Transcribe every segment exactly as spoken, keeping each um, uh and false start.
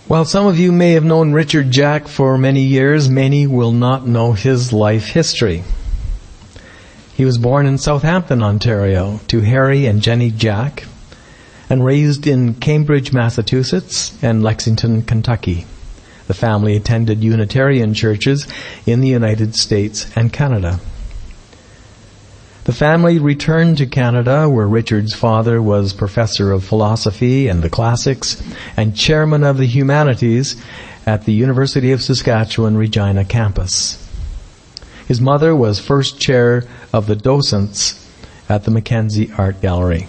While some of you may have known Richard Jack for many years, many will not know his life history. He was born in Southampton, Ontario, to Harry and Jenny Jack, and raised in Cambridge, Massachusetts, and Lexington, Kentucky. The family attended Unitarian churches in the United States and Canada. The family returned to Canada, where Richard's father was professor of philosophy and the classics and chairman of the humanities at the University of Saskatchewan Regina campus. His mother was first chair of the docents at the Mackenzie Art Gallery.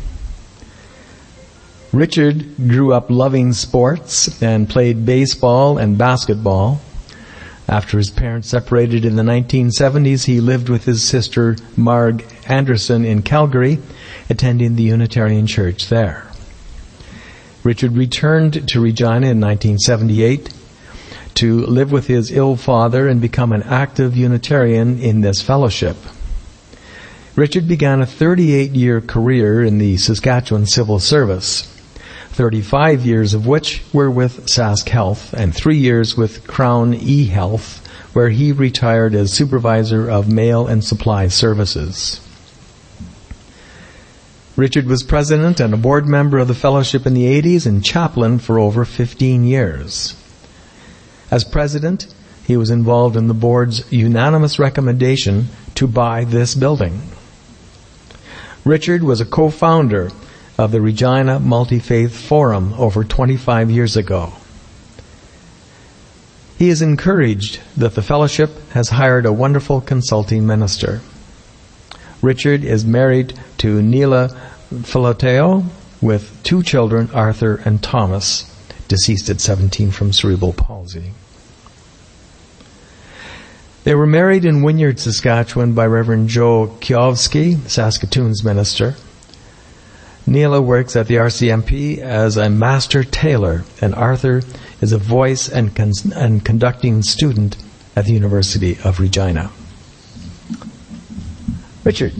Richard grew up loving sports and played baseball and basketball. After his parents separated in the nineteen seventies, he lived with his sister Marg Anderson in Calgary, attending the Unitarian Church there. Richard returned to Regina in nineteen seventy-eight to live with his ill father and become an active Unitarian in this fellowship. Richard began a thirty-eight-year career in the Saskatchewan Civil Service, thirty-five years of which were with Sask Health and three years with Crown eHealth, where he retired as supervisor of mail and supply services. Richard was president and a board member of the fellowship in the eighties and chaplain for over fifteen years. As president, he was involved in the board's unanimous recommendation to buy this building. Richard was a co-founder of the Regina Multi-Faith Forum over twenty-five years ago. He is encouraged that the fellowship has hired a wonderful consulting minister. Richard is married to Neela Filoteo with two children, Arthur and Thomas, deceased at seventeen from cerebral palsy. They were married in Wynyard, Saskatchewan by Reverend Joe Kiowski, Saskatoon's minister. Neela works at the R C M P as a master tailor, and Arthur is a voice and, con- and conducting student at the University of Regina. Richard.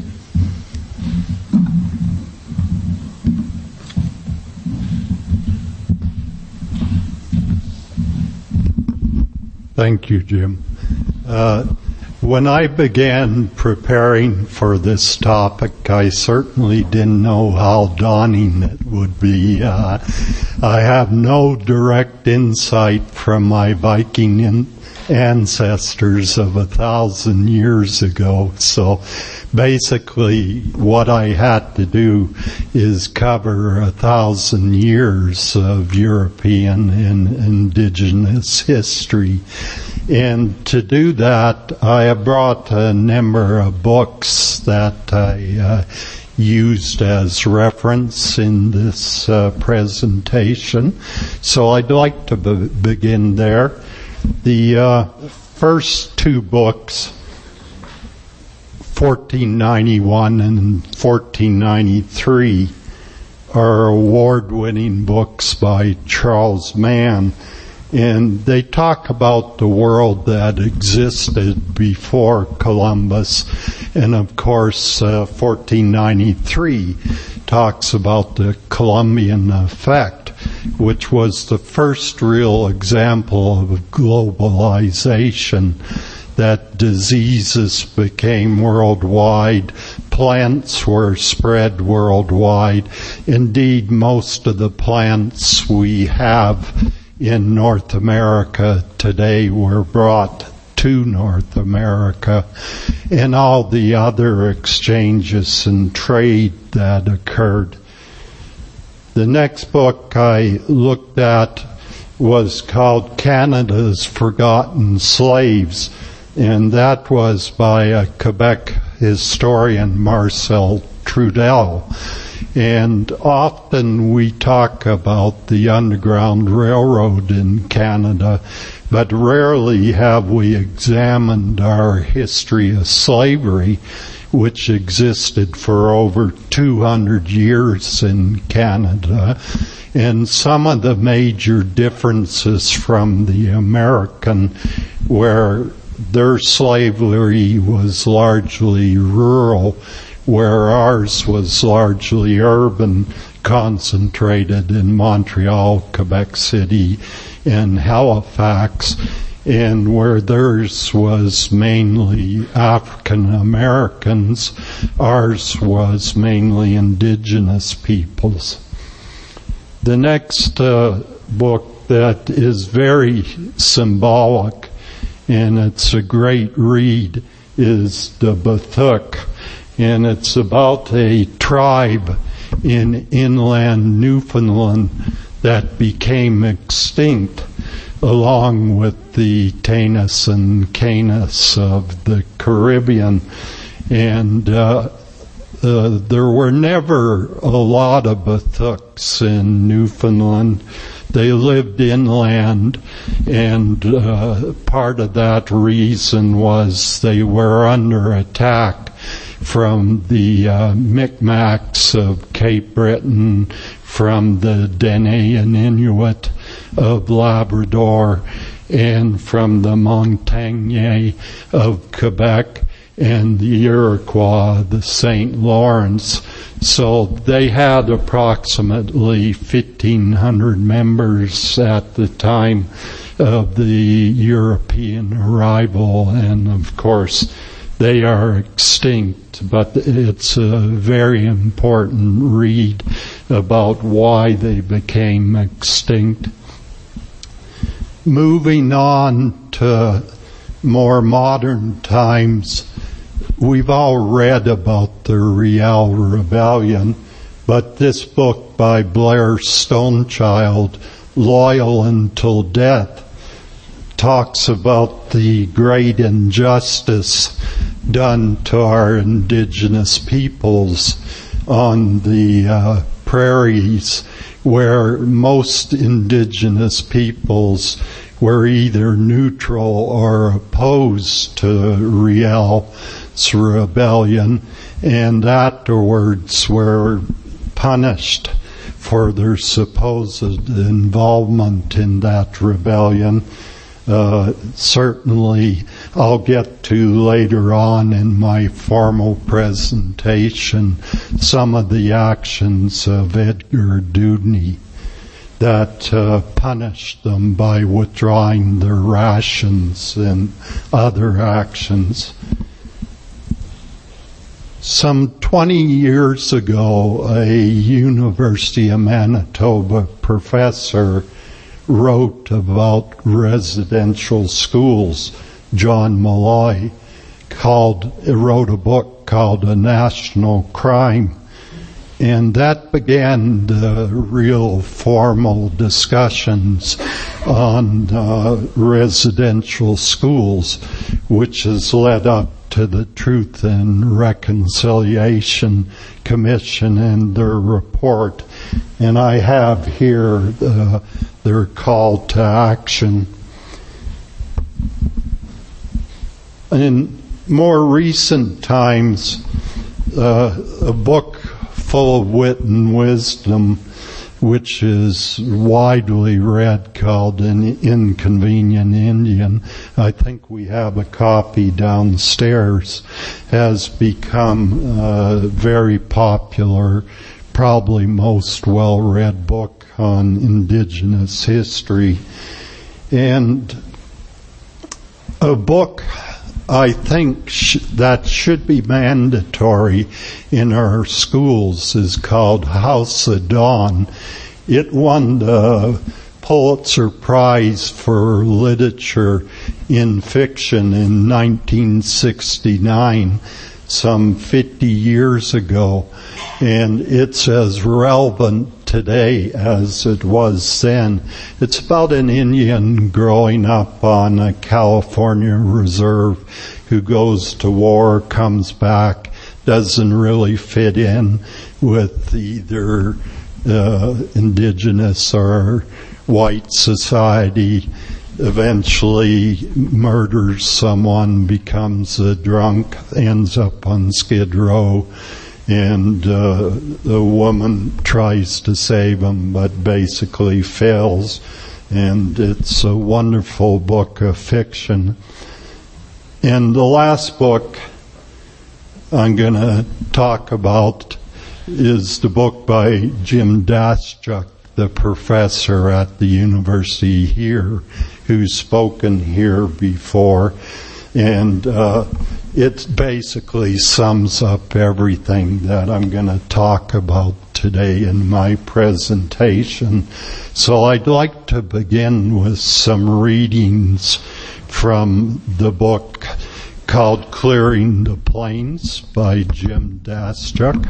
Thank you, Jim. Uh, When I began preparing for this topic, I certainly didn't know how daunting it would be. Uh, I have no direct insight from my Viking in- ancestors of a thousand years ago. So basically what I had to do is cover a thousand years of European and indigenous history. And to do that, I have brought a number of books that I uh, used as reference in this uh, presentation. So I'd like to be- begin there. The uh, first two books, fourteen ninety-one and fourteen ninety-three, are award-winning books by Charles Mann. And they talk about the world that existed before Columbus. And of course, uh, fourteen ninety-three talks about the Columbian effect, which was the first real example of globalization, that diseases became worldwide, plants were spread worldwide. Indeed, most of the plants we have in North America today were brought to North America, and all the other exchanges and trade that occurred. The next book I looked at was called Canada's Forgotten Slaves, and that was by a Quebec historian, Marcel Trudel. And often we talk about the Underground Railroad in Canada, but rarely have we examined our history of slavery, which existed for over two hundred years in Canada. And some of the major differences from the American, where their slavery was largely rural, where ours was largely urban, concentrated in Montreal, Quebec City, and Halifax, and where theirs was mainly African Americans, ours was mainly indigenous peoples. The next uh, book that is very symbolic, and it's a great read, is the Beothuk, and it's about a tribe in inland Newfoundland that became extinct along with the Taínos and Canis of the Caribbean. And uh, uh, there were never a lot of Beothuks in Newfoundland. They lived inland, and uh, part of that reason was they were under attack from the uh, Micmacs of Cape Breton, from the Dene and Inuit of Labrador, and from the Montagnais of Quebec, and the Iroquois, the Saint Lawrence. So they had approximately fifteen hundred members at the time of the European arrival, and of course they are extinct, but it's a very important read about why they became extinct. Moving on to more modern times, we've all read about the Riel Rebellion, but this book by Blair Stonechild, Loyal Until Death, talks about the great injustice done to our indigenous peoples on the uh, prairies, where most indigenous peoples were either neutral or opposed to Riel's rebellion, and afterwards were punished for their supposed involvement in that rebellion. Uh, certainly, I'll get to later on in my formal presentation some of the actions of Edgar Dewdney that uh, punished them by withdrawing their rations and other actions. Some twenty years ago, a University of Manitoba professor wrote about residential schools. John Malloy called, wrote a book called A National Crime, and that began the real formal discussions on uh, residential schools, which has led up to the Truth and Reconciliation Commission and their report. And I have here uh, their call to action. In more recent times, uh, a book full of wit and wisdom, which is widely read, called An Inconvenient Indian, I think we have a copy downstairs, has become a very popular, probably most well-read book on indigenous history. And a book I think sh- that should be mandatory in our schools is called House of Dawn. It won the Pulitzer Prize for Literature in Fiction in nineteen sixty-nine, some fifty years ago, and it's as relevant today as it was then. It's about an Indian growing up on a California reserve who goes to war, comes back, doesn't really fit in with either uh, indigenous or white society, eventually murders someone, becomes a drunk, ends up on Skid Row, and uh, the woman tries to save him but basically fails. And it's a wonderful book of fiction. And the last book I'm going to talk about is the book by Jim Daschuk, the professor at the university here, who's spoken here before. And uh, it basically sums up everything that I'm going to talk about today in my presentation. So I'd like to begin with some readings from the book called Clearing the Plains by Jim Daschuk.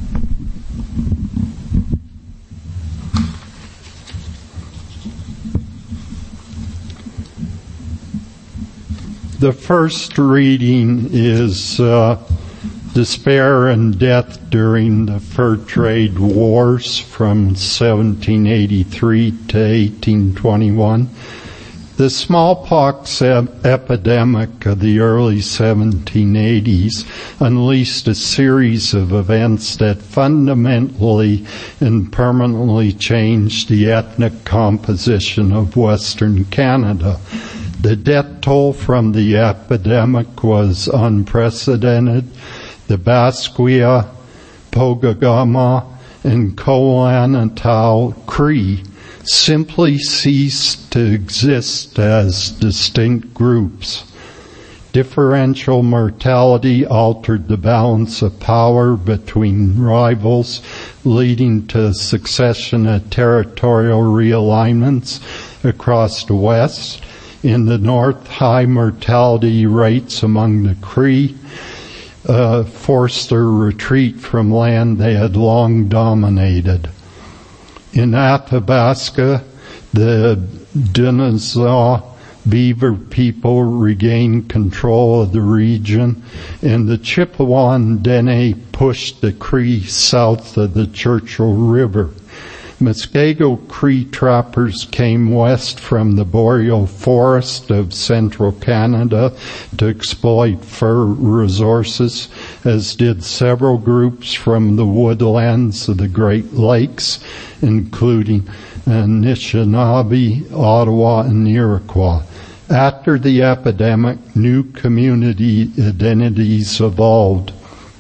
The first reading is uh, Despair and Death During the Fur Trade Wars from seventeen eighty-three to eighteen twenty-one. The smallpox ep- epidemic of the early seventeen eighties unleashed a series of events that fundamentally and permanently changed the ethnic composition of Western Canada. The death toll from the epidemic was unprecedented. The Basquiat, Pogagama, and Koanatau Cree simply ceased to exist as distinct groups. Differential mortality altered the balance of power between rivals, leading to a succession of territorial realignments across the West. In the North, high mortality rates among the Cree uh, forced their retreat from land they had long dominated. In Athabasca, the Dinazaw Beaver people regained control of the region, and the Chippewa and Dene pushed the Cree south of the Churchill River. Muskego Cree trappers came west from the boreal forest of central Canada to exploit fur resources, as did several groups from the woodlands of the Great Lakes, including Anishinaabe, Ottawa, and Iroquois. After the epidemic, new community identities evolved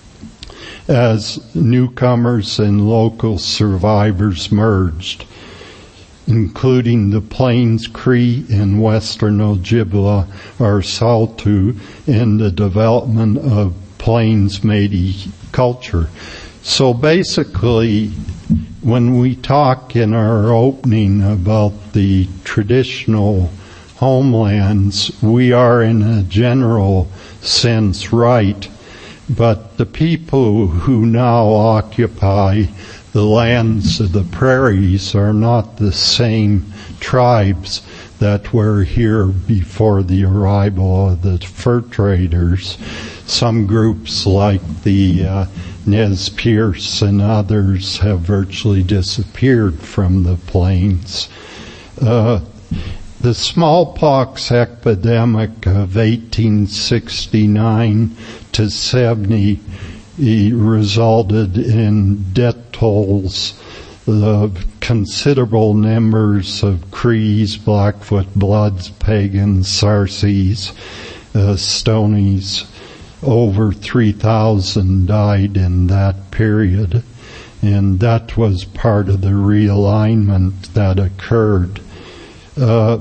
as newcomers and local survivors merged, including the Plains Cree and Western Ojibwa or Saulteaux, and the development of Plains Métis culture. So basically, when we talk in our opening about the traditional homelands, we are in a general sense right. But the people who now occupy the lands of the prairies are not the same tribes that were here before the arrival of the fur traders. Some groups like the uh, Nez Perce and others have virtually disappeared from the plains. Uh, The smallpox epidemic of eighteen sixty-nine to seventy resulted in death tolls of considerable numbers of Crees, Blackfoot Bloods, Pagans, Sarcees, uh, Stonies. Over three thousand died in that period, and that was part of the realignment that occurred. Uh,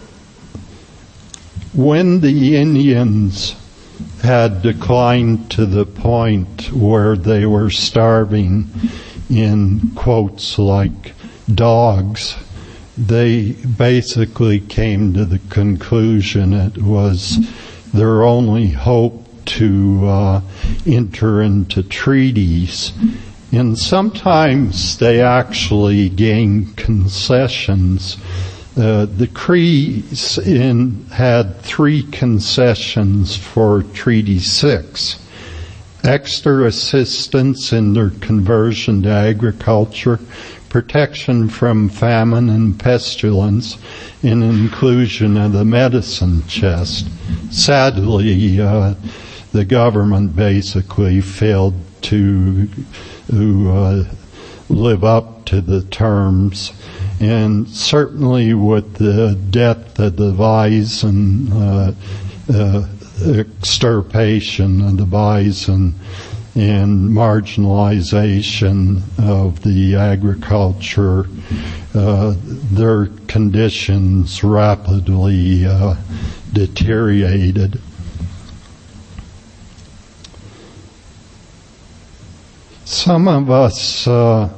when the Indians had declined to the point where they were starving in quotes like dogs, they basically came to the conclusion it was their only hope to uh, enter into treaties. And sometimes they actually gained concessions. Uh, the Crees in, had three concessions for Treaty six. Extra assistance in their conversion to agriculture, protection from famine and pestilence, and inclusion of the medicine chest. Sadly, uh, the government basically failed to, to uh, live up to the terms. And certainly with the death of the bison, uh, uh, extirpation of the bison and marginalization of the agriculture, uh, their conditions rapidly uh, deteriorated. Some of us uh,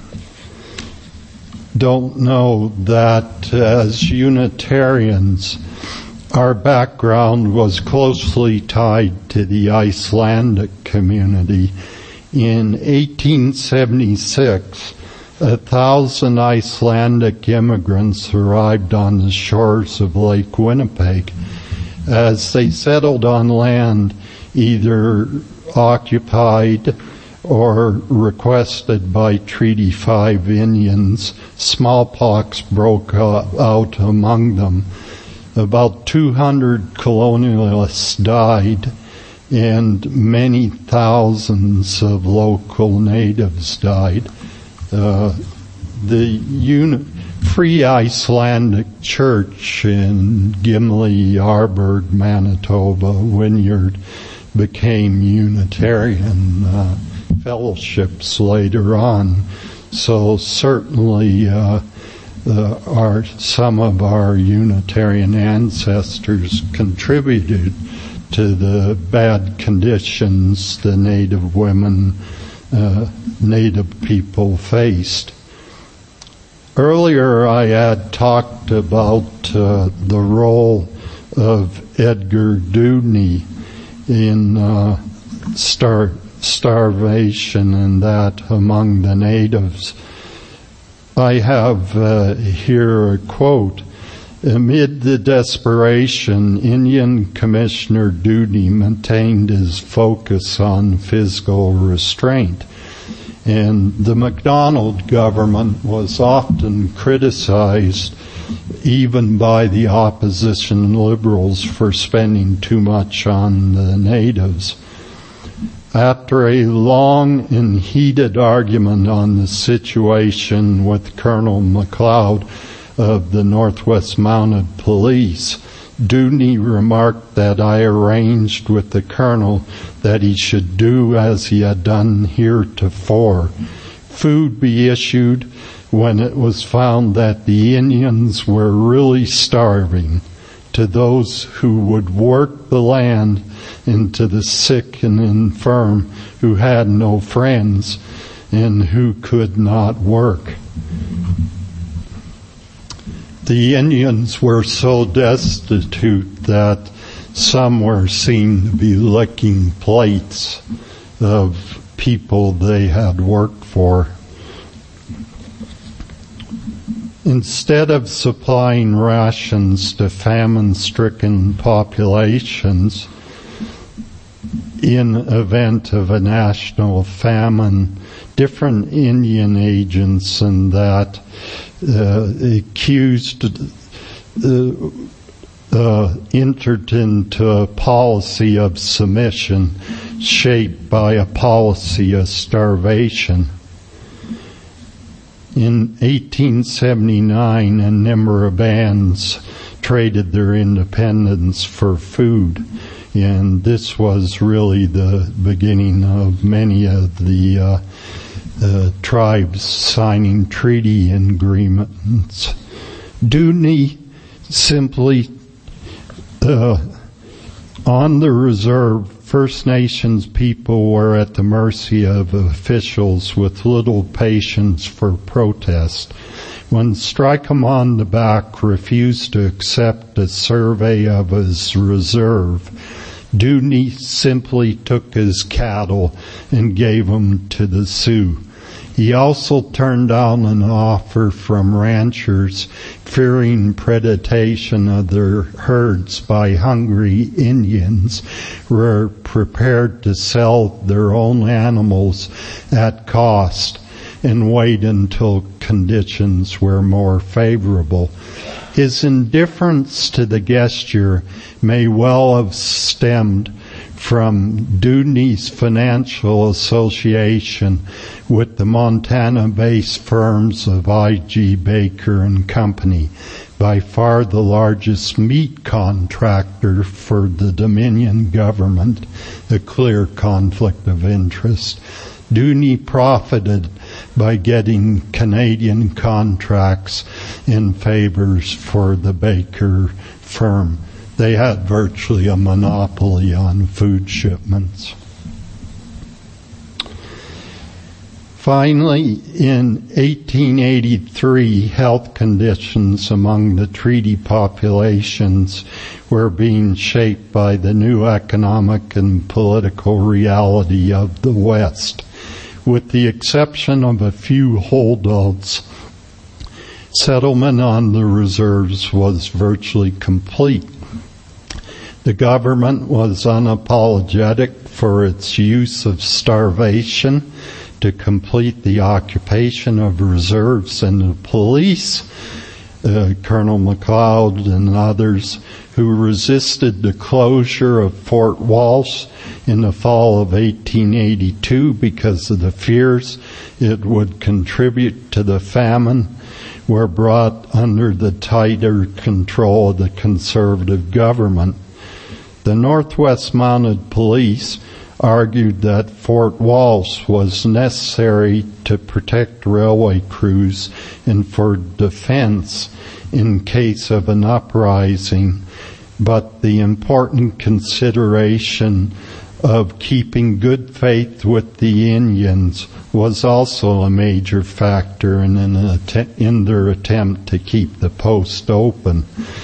don't know that as Unitarians, our background was closely tied to the Icelandic community. In eighteen seventy-six, a thousand Icelandic immigrants arrived on the shores of Lake Winnipeg. As they settled on land either occupied or requested by Treaty five Indians, smallpox broke out among them. About two hundred colonialists died, and many thousands of local natives died. Uh, the uni- Free Icelandic Church in Gimli, Arbor, Manitoba, Wynyard became Unitarian uh, fellowships later on. So certainly uh, uh, our some of our Unitarian ancestors contributed to the bad conditions the Native women, uh, Native people faced. Earlier I had talked about uh, the role of Edgar Dewdney in uh, star- starvation and that among the natives. I have uh, here a quote. Amid the desperation, Indian Commissioner Dewdney maintained his focus on physical restraint. And the MacDonald government was often criticized even by the opposition Liberals for spending too much on the natives. After a long and heated argument on the situation with Colonel MacLeod of the Northwest Mounted Police, Dewdney remarked that I arranged with the colonel that he should do as he had done heretofore. Food be issued when it was found that the Indians were really starving, to those who would work the land, and to the sick and infirm who had no friends and who could not work. The Indians were so destitute that some were seen to be licking plates of people they had worked for. Instead of supplying rations to famine-stricken populations in event of a national famine, different Indian agents and that uh, accused uh, uh, entered into a policy of submission shaped by a policy of starvation. In eighteen seventy-nine, a number of bands traded their independence for food, and this was really the beginning of many of the uh, uh, tribes signing treaty agreements. Dewdney simply, uh, on the reserve, First Nations people were at the mercy of officials with little patience for protest. When Strike 'em on the Back refused to accept a survey of his reserve, Dewdney simply took his cattle and gave them to the Sioux. He also turned down an offer from ranchers fearing predation of their herds by hungry Indians who were prepared to sell their own animals at cost and wait until conditions were more favorable. His indifference to the gesture may well have stemmed from Dewdney's financial association with the Montana-based firms of I G Baker and Company, by far the largest meat contractor for the Dominion government, a clear conflict of interest. Doonie profited by getting Canadian contracts and favors for the Baker firm. They had virtually a monopoly on food shipments. Finally, in eighteen eighty-three, health conditions among the treaty populations were being shaped by the new economic and political reality of the West. With the exception of a few holdouts, settlement on the reserves was virtually complete. The government was unapologetic for its use of starvation to complete the occupation of reserves, and the police, uh, Colonel MacLeod and others, who resisted the closure of Fort Walsh in the fall of eighteen eighty-two because of the fears it would contribute to the famine, were brought under the tighter control of the Conservative government. The Northwest Mounted Police argued that Fort Walsh was necessary to protect railway crews and for defense in case of an uprising, but the important consideration of keeping good faith with the Indians was also a major factor in, an att- in their attempt to keep the post open.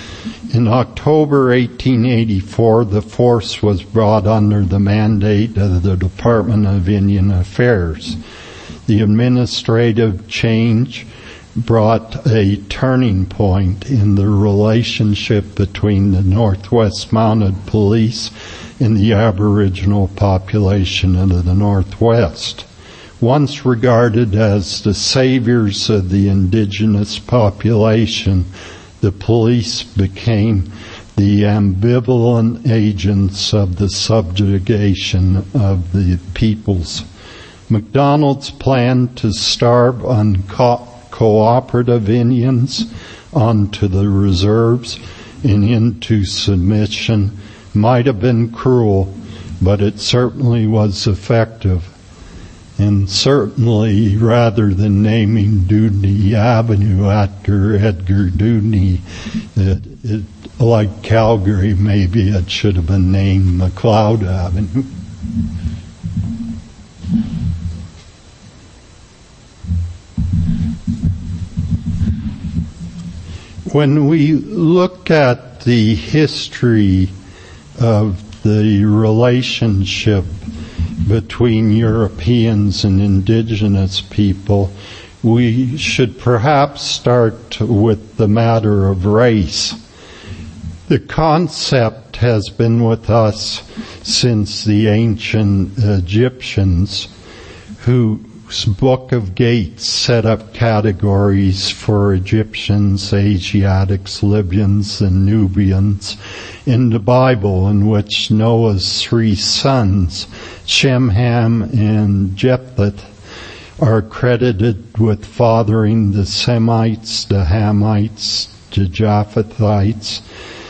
In October eighteen eighty-four, the force was brought under the mandate of the Department of Indian Affairs. The administrative change brought a turning point in the relationship between the Northwest Mounted Police and the Aboriginal population of the Northwest. Once regarded as the saviors of the indigenous population, the police became the ambivalent agents of the subjugation of the peoples. MacDonald's plan to starve on co- cooperative Indians onto the reserves and into submission might have been cruel, but it certainly was effective. And certainly, rather than naming Doonie Avenue after Edgar Doonie, it, it, like Calgary, maybe it should have been named MacLeod Avenue. When we look at the history of the relationship between Europeans and indigenous people, we should perhaps start with the matter of race. The concept has been with us since the ancient Egyptians, whose Book of Gates set up categories for Egyptians, Asiatics, Libyans, and Nubians in the Bible, in which Noah's three sons, Shem, Ham, and Japheth, are credited with fathering the Semites, the Hamites, the Japhethites,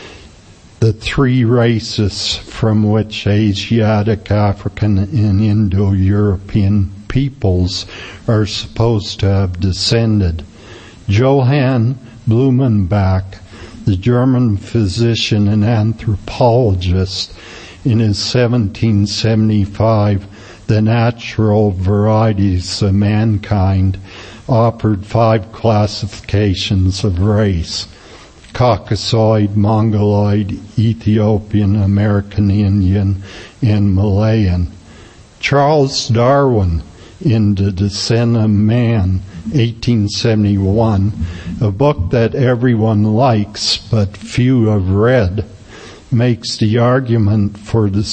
the three races from which Asiatic, African, and Indo-European peoples are supposed to have descended. Johann Blumenbach, the German physician and anthropologist, in his seventeen seventy-five The Natural Varieties of Mankind, offered five classifications of race: Caucasoid, Mongoloid, Ethiopian, American Indian, and Malayan. Charles Darwin, in The Descent of Man, eighteen seventy-one, a book that everyone likes but few have read, makes the argument for the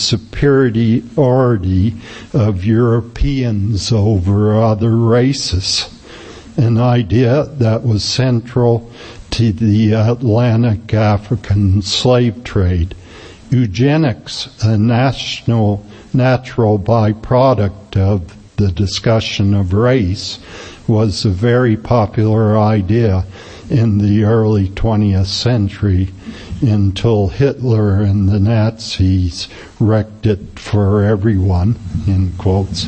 superiority of Europeans over other races, an idea that was central to the Atlantic African slave trade. Eugenics, a national, natural byproduct of the discussion of race, was a very popular idea in the early twentieth century until Hitler and the Nazis wrecked it for everyone, in quotes.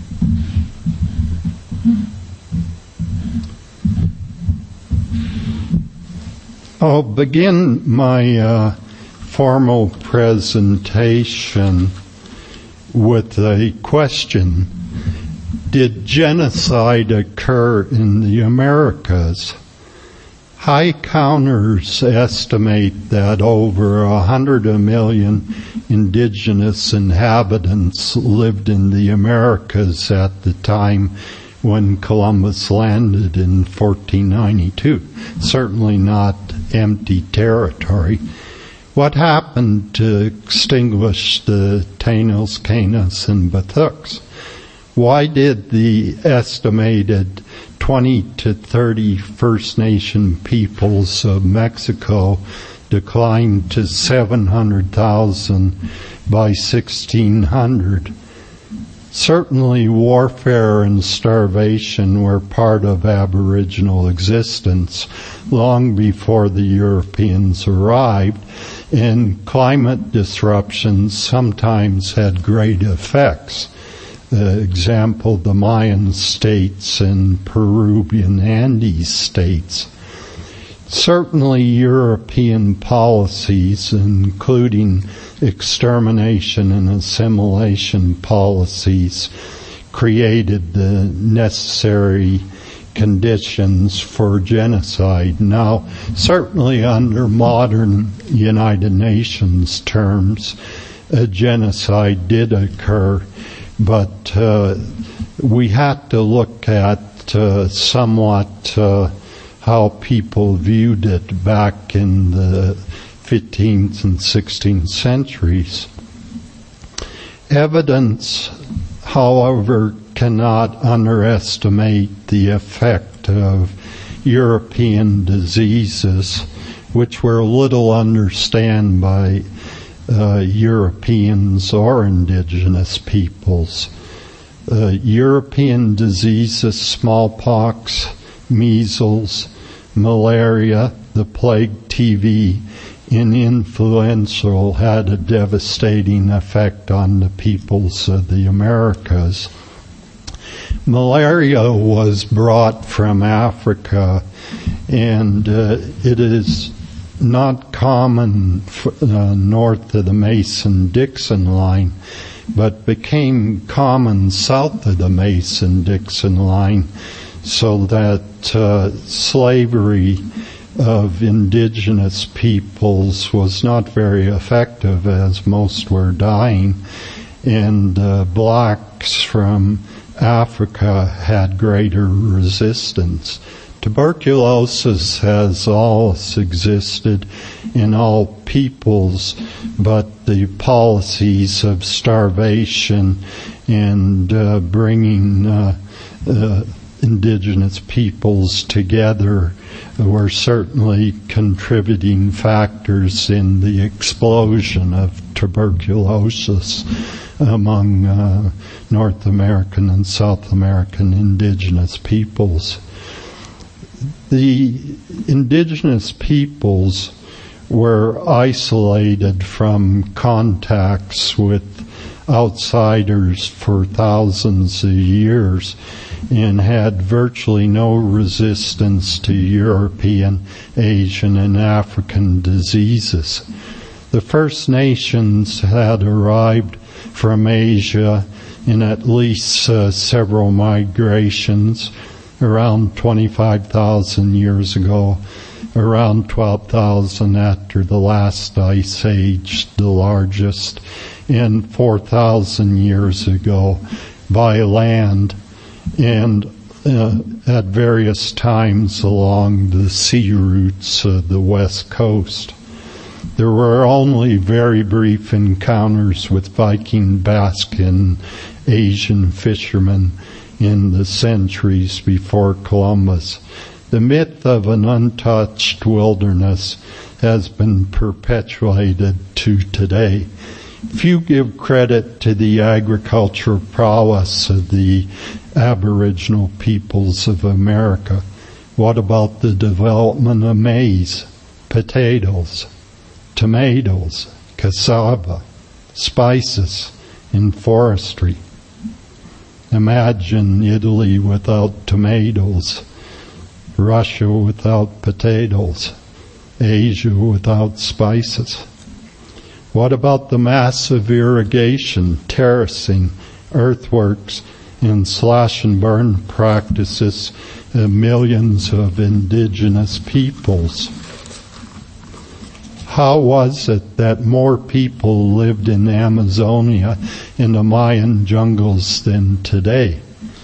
I'll begin my uh, formal presentation with a question. Did genocide occur in the Americas? High counters estimate that over a hundred million indigenous inhabitants lived in the Americas at the time when Columbus landed in fourteen ninety-two. Certainly not empty territory. What happened to extinguish the Taínos, Canos, and Betuks? Why did the estimated twenty to thirty First Nation peoples of Mexico decline to seven hundred thousand by sixteen hundred? Certainly warfare and starvation were part of Aboriginal existence long before the Europeans arrived, and climate disruptions sometimes had great effects. The example, the Mayan states and Peruvian Andes states. Certainly European policies, including extermination and assimilation policies, created the necessary conditions for genocide. Now, certainly under modern United Nations terms, a genocide did occur, but uh, we had to look at uh, somewhat uh, how people viewed it back in the fifteenth and sixteenth centuries. Evidence, however, cannot underestimate the effect of European diseases, which were little understood by uh, Europeans or indigenous peoples. Uh, European diseases, smallpox, measles, malaria, the plague, T V, and influenza had a devastating effect on the peoples of the Americas. Malaria was brought from Africa, and uh, it is not common for, uh, north of the Mason-Dixon line, but became common south of the Mason-Dixon line, so that uh, slavery of indigenous peoples was not very effective, as most were dying, and uh, blacks from Africa had greater resistance. Tuberculosis has always existed in all peoples, but the policies of starvation and uh, bringing uh, uh, indigenous peoples together were certainly contributing factors in the explosion of tuberculosis among uh, North American and South American indigenous peoples. The indigenous peoples were isolated from contacts with outsiders for thousands of years and had virtually no resistance to European, Asian, and African diseases. The First Nations had arrived from Asia in at least uh, several migrations, around twenty-five thousand years ago, around twelve thousand after the last ice age, the largest, and four thousand years ago by land, and uh, at various times along the sea routes of the west coast. There were only very brief encounters with Viking, Basque, and Asian fishermen in the centuries before Columbus. The myth of an untouched wilderness has been perpetuated to today. Few give credit to the agricultural prowess of the Aboriginal peoples of America. What about the development of maize, potatoes, tomatoes, cassava, spices, and forestry? Imagine Italy without tomatoes, Russia without potatoes, Asia without spices. What about the massive irrigation, terracing, earthworks, and slash and burn practices of millions of indigenous peoples? How was it that more people lived in Amazonia in the Mayan jungles than today?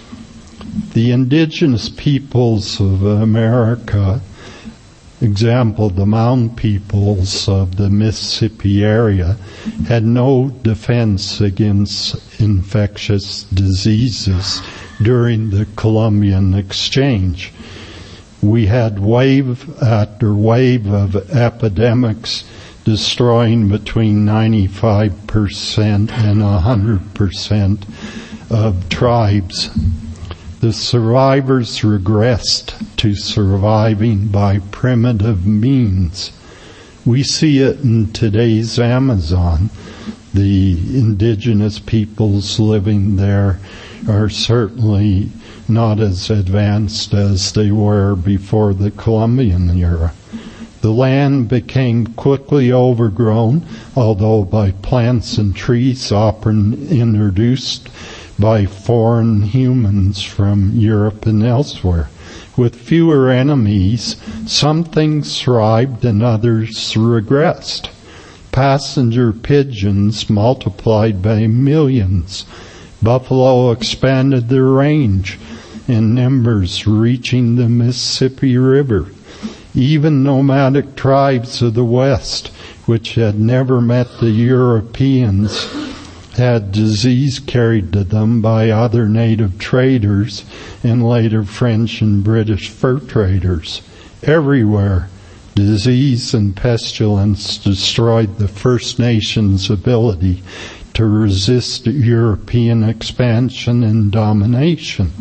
The indigenous peoples of America, example, the Mound peoples of the Mississippi area, had no defense against infectious diseases during the Columbian Exchange. We had wave after wave of epidemics destroying between ninety-five percent and one hundred percent of tribes. The survivors regressed to surviving by primitive means. We see it in today's Amazon. The indigenous peoples living there are certainly not as advanced as they were before the Columbian era. The land became quickly overgrown, although by plants and trees often introduced by foreign humans from Europe and elsewhere. With fewer enemies, some things thrived and others regressed. Passenger pigeons multiplied by millions. Buffalo expanded their range in numbers, reaching the Mississippi River. Even nomadic tribes of the West, which had never met the Europeans, had disease carried to them by other native traders and later French and British fur traders. Everywhere, disease and pestilence destroyed the First Nations' ability to resist European expansion and domination.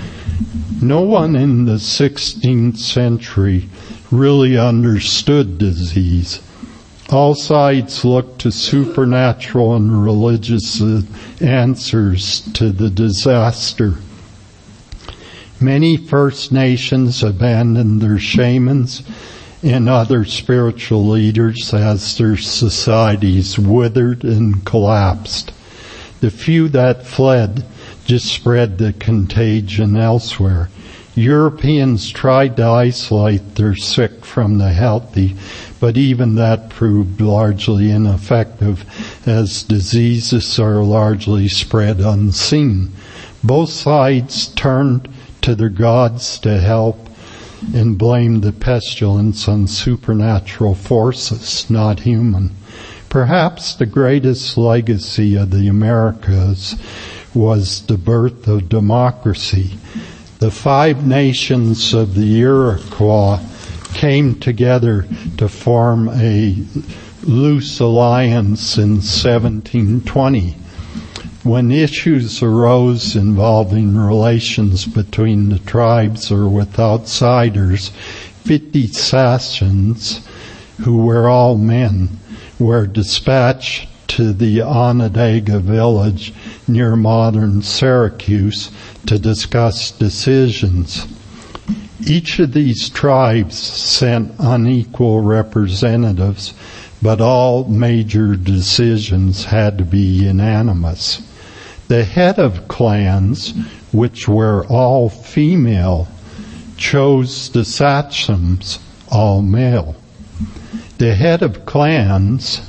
No one in the sixteenth century really understood disease. All sides looked to supernatural and religious answers to the disaster. Many First Nations abandoned their shamans and other spiritual leaders as their societies withered and collapsed. The few that fled just spread the contagion elsewhere. Europeans tried to isolate their sick from the healthy, but even that proved largely ineffective, as diseases are largely spread unseen. Both sides turned to their gods to help and blamed the pestilence on supernatural forces, not human. Perhaps the greatest legacy of the Americas was the birth of democracy. The five nations of the Iroquois came together to form a loose alliance in seventeen twenty. When issues arose involving relations between the tribes or with outsiders, fifty sachems, who were all men, were dispatched to the Onondaga village near modern Syracuse to discuss decisions. Each of these tribes sent unequal representatives, but all major decisions had to be unanimous. The head of clans, which were all female, chose the sachems, all male. The head of clans,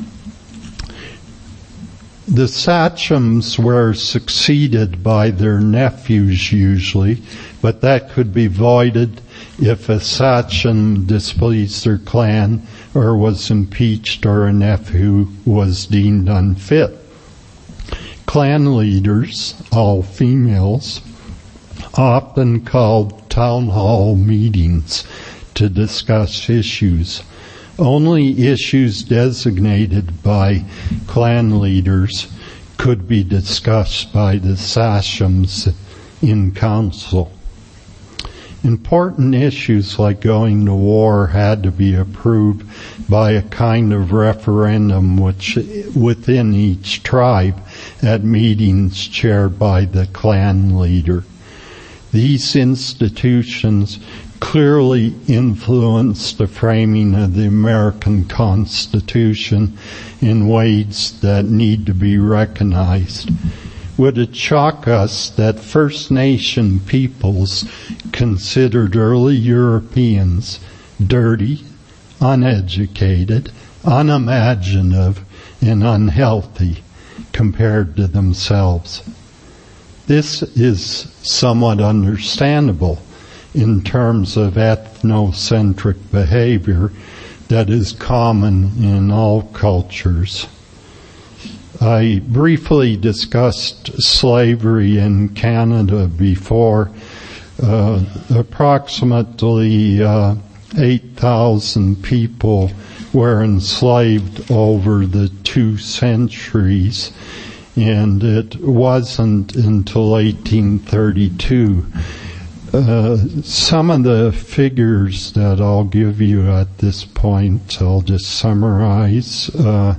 the sachems were succeeded by their nephews usually, but that could be voided if a sachem displeased their clan or was impeached or a nephew was deemed unfit. Clan leaders, all females, often called town hall meetings to discuss issues. Only issues designated by clan leaders could be discussed by the sachems in council. Important issues like going to war had to be approved by a kind of referendum which, within each tribe at meetings chaired by the clan leader. These institutions clearly influenced the framing of the American Constitution in ways that need to be recognized. Would it shock us that First Nation peoples considered early Europeans dirty, uneducated, unimaginative, and unhealthy compared to themselves? This is somewhat understandable in terms of ethnocentric behavior that is common in all cultures. I briefly discussed slavery in Canada before. Uh, approximately uh, eight thousand people were enslaved over the two centuries, and it wasn't until eighteen thirty-two. Uh, some of the figures that I'll give you at this point, I'll just summarize. Uh,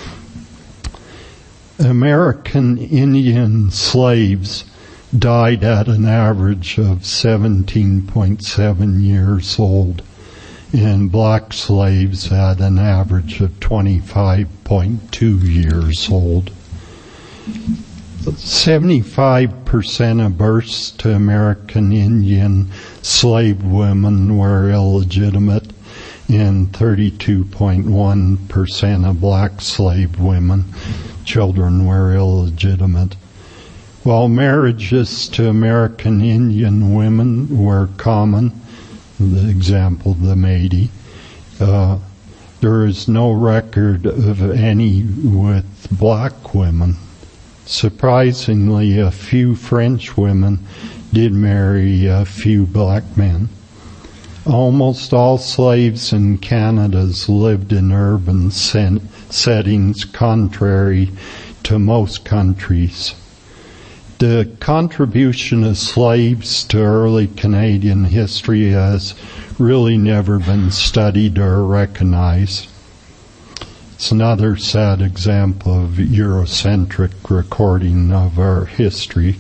American Indian slaves died at an average of seventeen point seven years old, and black slaves at an average of twenty-five point two years old. seventy-five percent of births to American Indian slave women were illegitimate, and thirty-two point one percent of black slave women, children, were illegitimate. While marriages to American Indian women were common, the example, the Métis, uh, there is no record of any with black women. Surprisingly, a few French women did marry a few black men. Almost all slaves in Canada lived in urban settings, contrary to most countries. The contribution of slaves to early Canadian history has really never been studied or recognized. It's another sad example of Eurocentric recording of our history.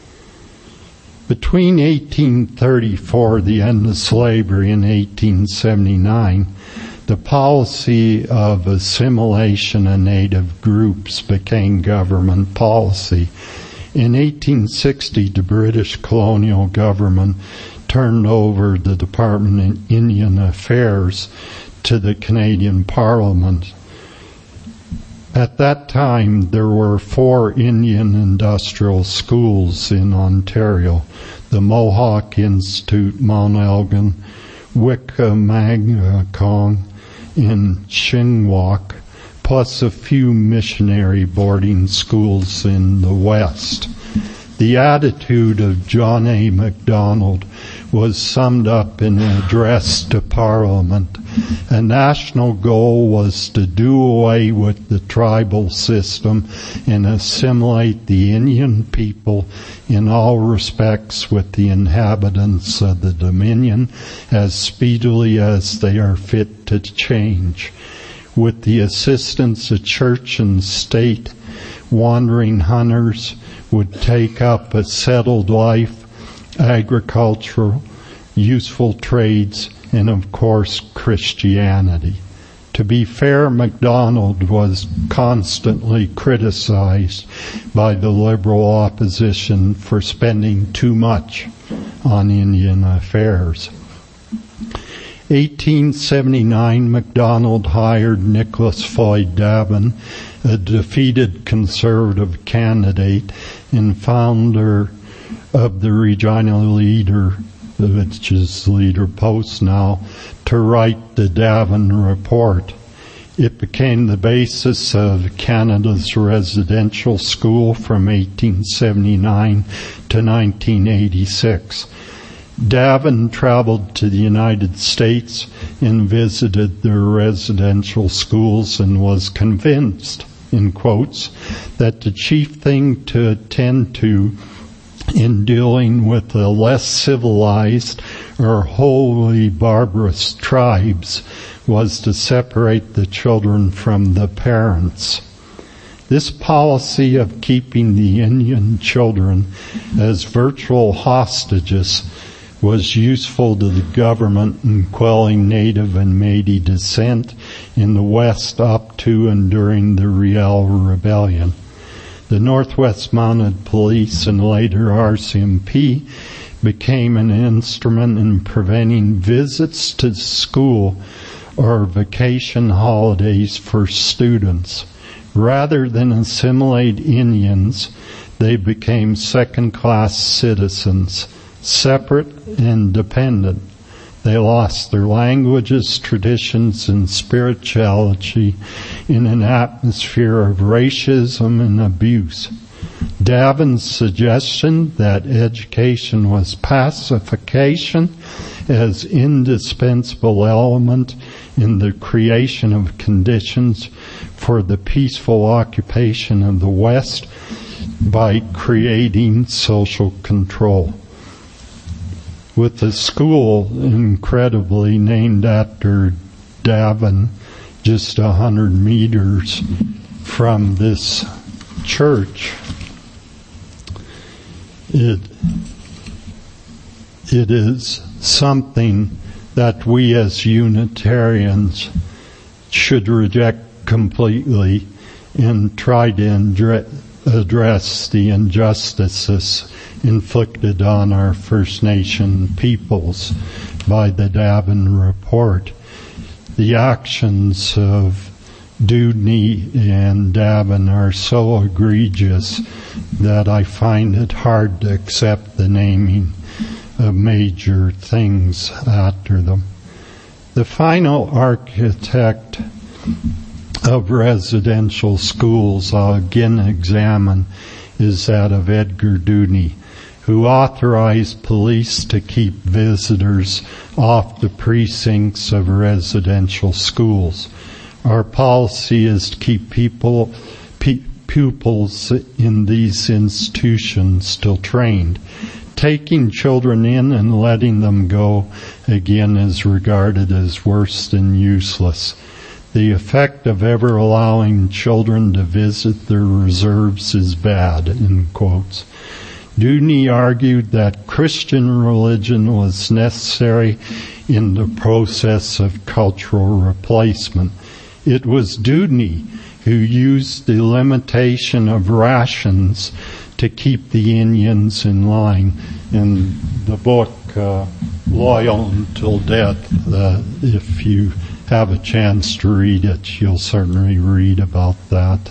Between eighteen thirty-four, the end of slavery, and eighteen seventy-nine, the policy of assimilation of native groups became government policy. In eighteen sixty, the British colonial government turned over the Department of Indian Affairs to the Canadian Parliament. At that time, there were four Indian industrial schools in Ontario: the Mohawk Institute, Mount Elgin, Wickamagakong, and Chingwak, plus a few missionary boarding schools in the West. The attitude of John A. Macdonald was summed up in an address to Parliament. A national goal was to do away with the tribal system and assimilate the Indian people in all respects with the inhabitants of the Dominion as speedily as they are fit to change. With the assistance of church and state, wandering hunters would take up a settled life, agricultural, useful trades, and of course Christianity. To be fair, Macdonald was constantly criticized by the Liberal opposition for spending too much on Indian affairs. eighteen seventy-nine, Macdonald hired Nicholas Floyd Davin, a defeated Conservative candidate and founder of the Regina Leader, which is Leader Post now, to write the Davin Report. It became the basis of Canada's residential school from eighteen seventy-nine to nineteen eighty-six. Davin traveled to the United States and visited their residential schools and was convinced, in quotes, that the chief thing to attend to in dealing with the less civilized or wholly barbarous tribes was to separate the children from the parents. This policy of keeping the Indian children as virtual hostages was useful to the government in quelling Native and Métis dissent in the West up to and during the Riel Rebellion. The Northwest Mounted Police and later R C M P became an instrument in preventing visits to school or vacation holidays for students. Rather than assimilate Indians, they became second-class citizens, separate and dependent. They lost their languages, traditions, and spirituality in an atmosphere of racism and abuse. Davin's suggestion that education was pacification as indispensable element in the creation of conditions for the peaceful occupation of the West by creating social control. With the school, incredibly named after Davin, just a hundred meters from this church, it it is something that we as Unitarians should reject completely and try to address the injustices inflicted on our First Nation peoples by the Davin Report. The actions of Dewdney and Davin are so egregious that I find it hard to accept the naming of major things after them. The final architect of residential schools I'll again examine is that of Edgar Dewdney, who authorized police to keep visitors off the precincts of residential schools. Our policy is to keep people, pe- pupils in these institutions still trained. Taking children in and letting them go, again, is regarded as worse than useless. The effect of ever allowing children to visit their reserves is bad, in quotes. Dewdney argued that Christian religion was necessary in the process of cultural replacement. It was Dewdney who used the limitation of rations to keep the Indians in line. In the book, uh, Loyal Until Death, uh, if you have a chance to read it, you'll certainly read about that.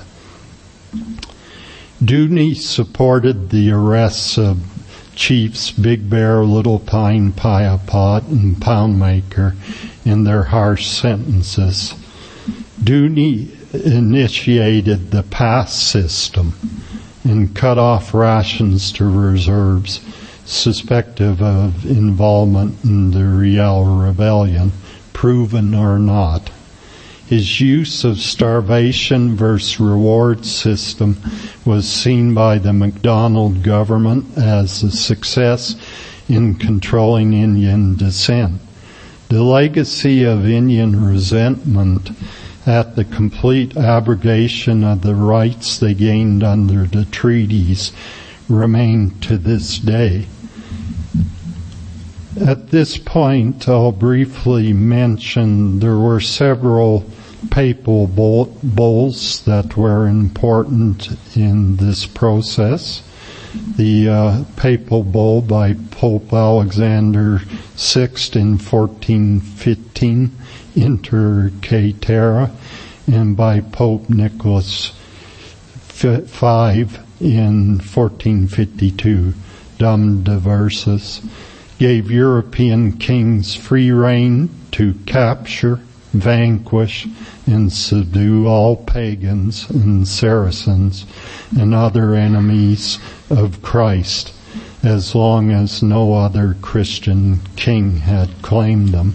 Dewdney supported the arrests of Chiefs Big Bear, Little Pine, Piapot, and Poundmaker in their harsh sentences. Dewdney initiated the pass system and cut off rations to reserves suspected of involvement in the Riel Rebellion, proven or not. His use of starvation versus reward system was seen by the MacDonald government as a success in controlling Indian dissent. The legacy of Indian resentment at the complete abrogation of the rights they gained under the treaties remain to this day. At this point, I'll briefly mention there were several papal bulls that were important in this process. The uh, papal bull by Pope Alexander the Sixth in fourteen fifteen, Inter Caetera, and by Pope Nicholas the Fifth in fourteen fifty-two, Dum Diversas, gave European kings free rein to capture, vanquish, and subdue all pagans and Saracens and other enemies of Christ, as long as no other Christian king had claimed them.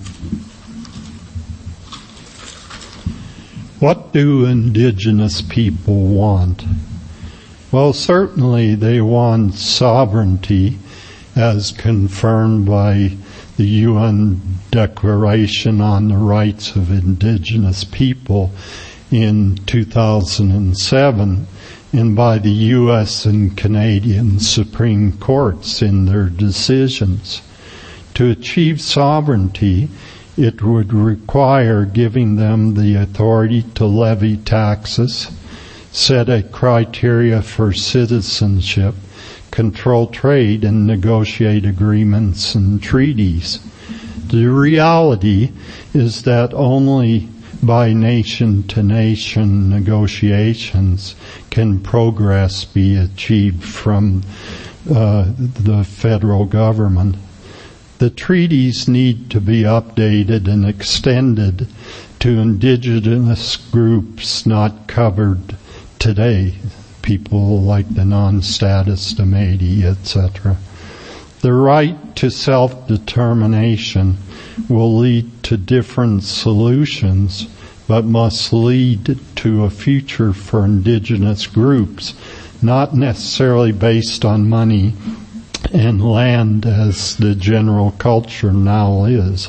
What do indigenous people want? Well, certainly they want sovereignty as confirmed by the U N Declaration on the Rights of Indigenous People in two thousand seven and by the U S and Canadian Supreme Courts in their decisions. To achieve sovereignty, it would require giving them the authority to levy taxes, set a criteria for citizenship, control trade, and negotiate agreements and treaties. The reality is that only by nation-to-nation negotiations can progress be achieved from uh, the federal government. The treaties need to be updated and extended to indigenous groups not covered today, people like the non-status Métis, et cetera. The right to self-determination will lead to different solutions, but must lead to a future for indigenous groups, not necessarily based on money and land as the general culture now is.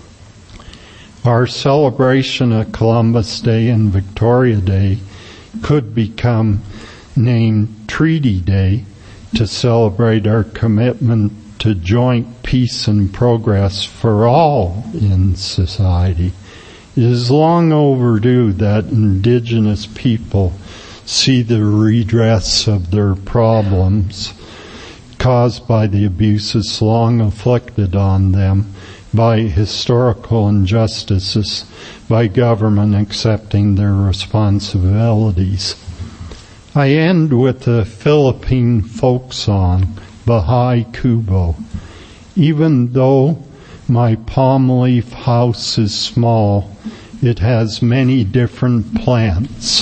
Our celebration of Columbus Day and Victoria Day could become named Treaty Day to celebrate our commitment to joint peace and progress for all in society. It is long overdue that indigenous people see the redress of their problems caused by the abuses long inflicted on them by historical injustices, by government accepting their responsibilities. I end with a Philippine folk song, Bahay Kubo. Even though my palm leaf house is small, it has many different plants.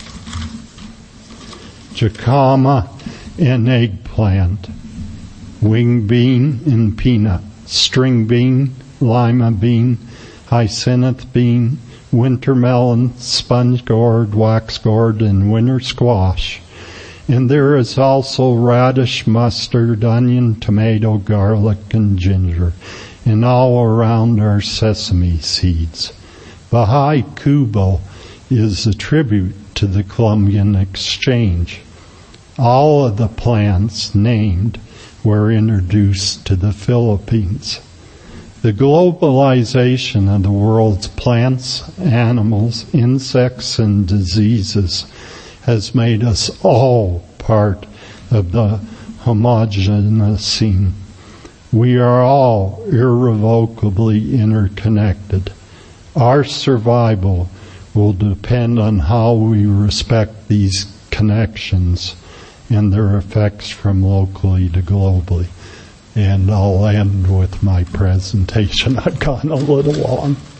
Jacama and eggplant, wing bean and peanut, string bean, lima bean, hyacinth bean, winter melon, sponge gourd, wax gourd, and winter squash. And there is also radish, mustard, onion, tomato, garlic, and ginger. And all around are sesame seeds. Bahay Kubo is a tribute to the Columbian Exchange. All of the plants named were introduced to the Philippines. The globalization of the world's plants, animals, insects, and diseases has made us all part of the homogeneous. We are all irrevocably interconnected. Our survival will depend on how we respect these connections and their effects from locally to globally. And I'll end with my presentation. I've gone a little long.